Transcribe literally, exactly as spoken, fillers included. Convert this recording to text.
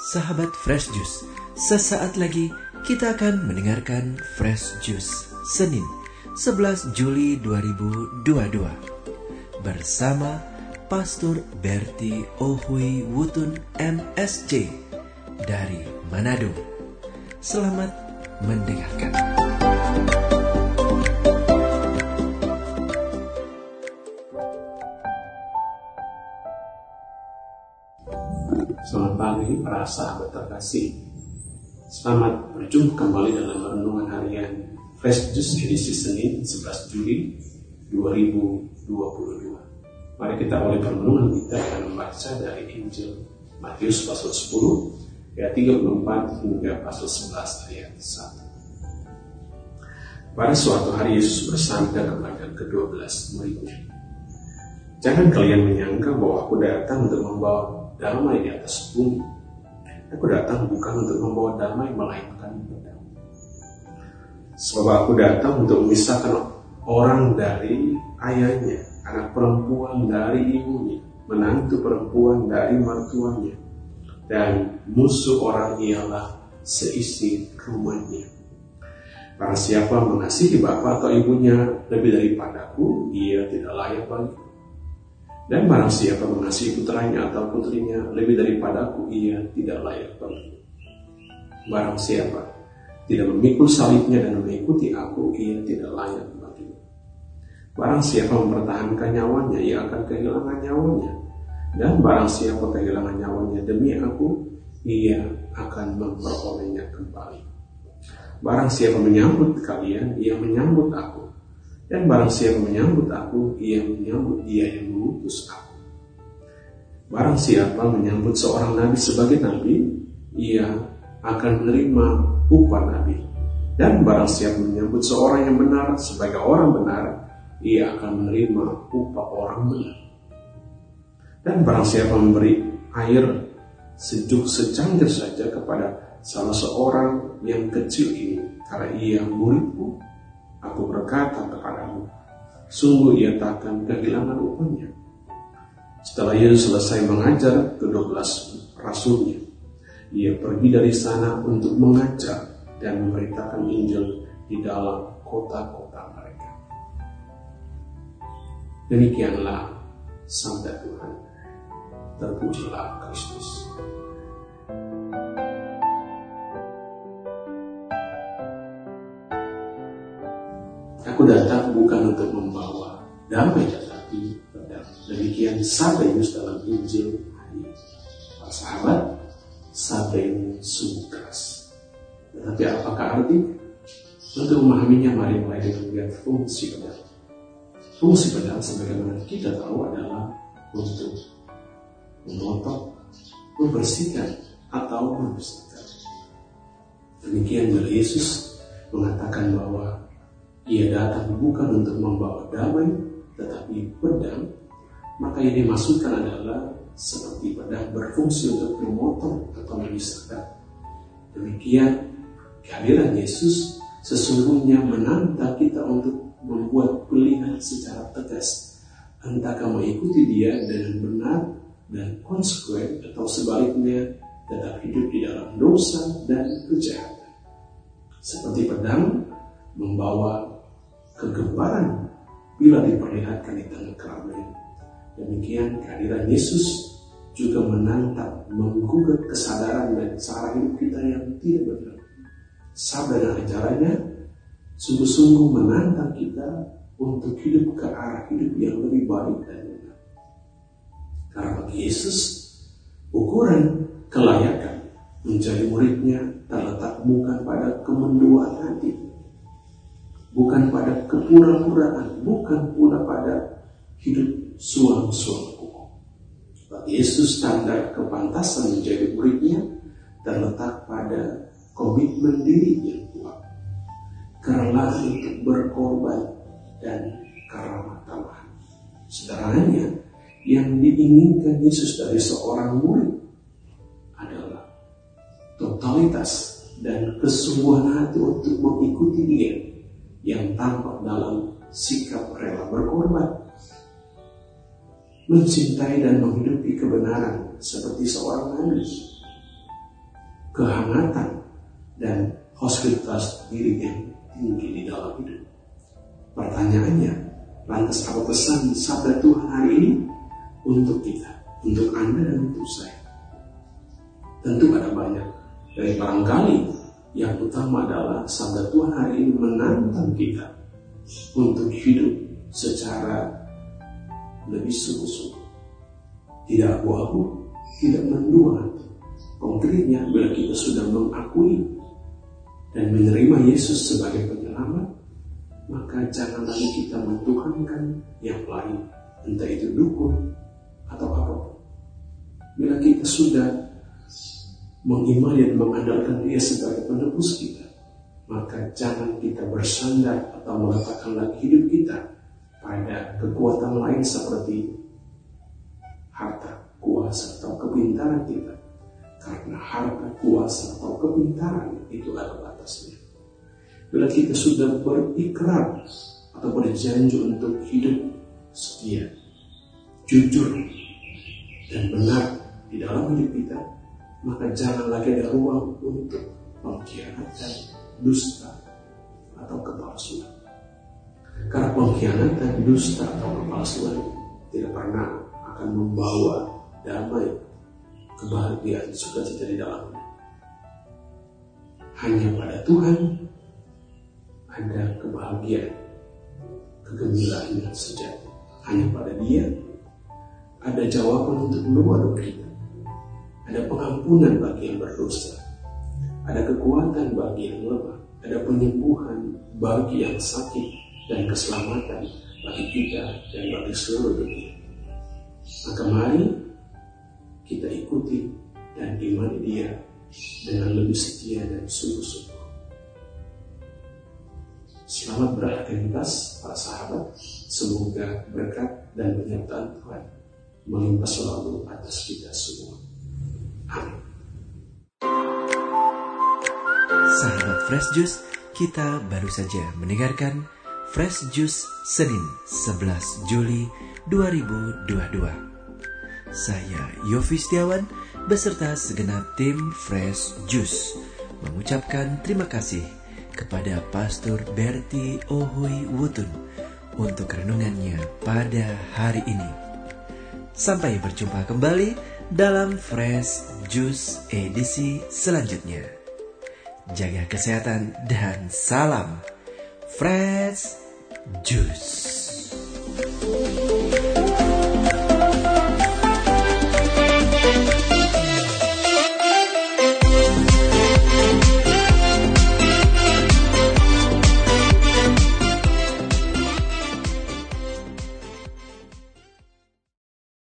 Sahabat Fresh Juice, sesaat lagi kita akan mendengarkan Fresh Juice Senin sebelas Juli dua ribu dua puluh dua bersama Pastor Berti Ohui Wutun M S C dari Manado. Selamat mendengarkan. Selamat pagi para sahabat terkasih. Selamat berjumpa kembali dalam renungan harian Fresh Juice edisi Senin sebelas Juli dua ribu dua puluh dua. Mari kita awali perenungan kita akan membaca dari Injil Matius pasal sepuluh ayat tiga puluh empat hingga pasal sebelas ayat satu. Pada suatu hari Yesus bersabda kepada kedua belas muridnya, "Jangan kalian menyangka bahwa aku datang untuk membawa damai di atas bumi. Aku datang bukan untuk membawa damai, melainkan pedang. Sebab aku datang untuk memisahkan orang dari ayahnya, anak perempuan dari ibunya, menantu perempuan dari mertuanya, dan musuh orang ialah seisi rumahnya. Karena siapa mengasihi bapa atau ibunya lebih daripadaku, ia tidak layak bagiku. Dan barang siapa mengasihi putranya atau putrinya lebih daripadaku, ia tidak layak bagiku. Barang siapa tidak memikul salibnya dan mengikuti aku, ia tidak layak bagiku. Barang siapa mempertahankan nyawanya, ia akan kehilangan nyawanya. Dan barang siapa kehilangan nyawanya demi aku, ia akan memperolehnya kembali. Barang siapa menyambut kalian, ia menyambut aku. Dan barang siapa menyambut aku, ia menyambut dia yang mengutus aku. Barang siapa menyambut seorang nabi sebagai nabi, ia akan menerima upah nabi. Dan barang siapa menyambut seorang yang benar sebagai orang benar, ia akan menerima upah orang benar. Dan barang siapa memberi air sejuk secangkir saja kepada salah seorang yang kecil ini, karena ia muridku, aku berkata kepadamu, sungguh ia takkan kehilangan upahnya." Setelah Yesus selesai mengajar kedua belas rasulnya, ia pergi dari sana untuk mengajar dan memberitakan Injil di dalam kota-kota mereka. Demikianlah sabda Tuhan. Terpujilah Kristus. Aku datang bukan untuk membawa damai, tetapi pedang. Demikian sabda Yesus dalam Injil hari ini. Para sahabat, sabda ini sungguh keras. Tetapi apakah artinya? Untuk memahaminya, mari mulai dengan melihat fungsi pedang. Fungsi pedang sebagaimana kita tahu adalah untuk memotong, membersihkan, atau membersihkan. Demikian bila Yesus mengatakan bahwa ia datang bukan untuk membawa damai, tetapi pedang, maka yang dimaksudkan adalah seperti pedang berfungsi untuk memotong atau memisahkan. Demikian, kehadiran Yesus sesungguhnya menantang kita untuk membuat pilihan secara tegas. Entah kamu ikuti dia dengan benar dan konsekuen, atau sebaliknya tetap hidup di dalam dosa dan kejahatan. Seperti pedang membawa kegemparan bila diperlihatkan di tengah keramaian, demikian kehadiran Yesus juga menantang, menggugah kesadaran dan cara hidup kita yang tidak benar. Sabda dan ajarannya sungguh-sungguh menantang kita untuk hidup ke arah hidup yang lebih baik dan benar. Karena bagi Yesus, ukuran kelayakan menjadi muridnya terletak bukan pada kemenduaan hati, bukan pada kepura-puraan, bukan pula pada hidup suam-suam hukum. Bagi Yesus, standar kepantasan menjadi muridnya terletak pada komitmen diri yang kuat, kerelaan untuk berkorban, dan keramah tamahan. Sederhananya, yang diinginkan Yesus dari seorang murid adalah totalitas dan kesungguhan hati untuk mengikuti dia, yang tampak dalam sikap rela berkorban, mencintai dan menghidupi kebenaran seperti seorang nabi, kehangatan dan hospitalitas diri yang tinggi di dalam hidup. Pertanyaannya, lantas apa pesan sabda Tuhan hari ini untuk kita, untuk Anda dan untuk saya? Tentu ada banyak, dari barangkali yang utama adalah sabda Tuhan hari ini menantang kita untuk hidup secara lebih sungguh-sungguh, tidak abu-abu, tidak mendua. Konkretnya, bila kita sudah mengakui dan menerima Yesus sebagai penyelamat, maka jangan lagi kita mentuhankan yang lain, entah itu dukun atau apapun. Bila kita sudah mengimani dan mengandalkan Dia sebagai penebus kita, maka jangan kita bersandar atau meletakkan lagi hidup kita pada kekuatan lain seperti harta, kuasa, atau kepintaran kita. Karena harta, kuasa, atau kepintaran itu ada batasnya. Bila kita sudah berikrar atau berjanji untuk hidup setia, jujur, dan benar di dalam hidup kita, maka jangan lagi ada ruang untuk pengkhianatan, dusta, atau kepalsuan. Karena pengkhianatan, dusta, atau kepalsuan tidak pernah akan membawa damai, kebahagiaan, sukacita di dalamnya. Hanya pada Tuhan ada kebahagiaan, kegembiraan yang sejati. Hanya pada Dia ada jawaban untuk doa-doa kita. Ada pengampunan bagi yang berdosa. Ada kekuatan bagi yang lemah. Ada penyembuhan bagi yang sakit. Dan keselamatan bagi kita dan bagi seluruh dunia. Maka mari kita ikuti dan imani Dia dengan lebih setia dan sungguh-sungguh. Selamat beraktivitas para sahabat. Semoga berkat dan penyertaan Tuhan melimpah selalu atas kita semua. Amin. Sahabat Fresh Juice, kita baru saja mendengarkan Fresh Juice Senin sebelas Juli dua ribu dua puluh dua. Saya Yofi Setiawan beserta segenap tim Fresh Juice mengucapkan terima kasih kepada Pastor Berti Ohui Wutun untuk renungannya pada hari ini. Sampai berjumpa kembali dalam Fresh Juice edisi selanjutnya. Jaga kesehatan dan salam Fresh Juice.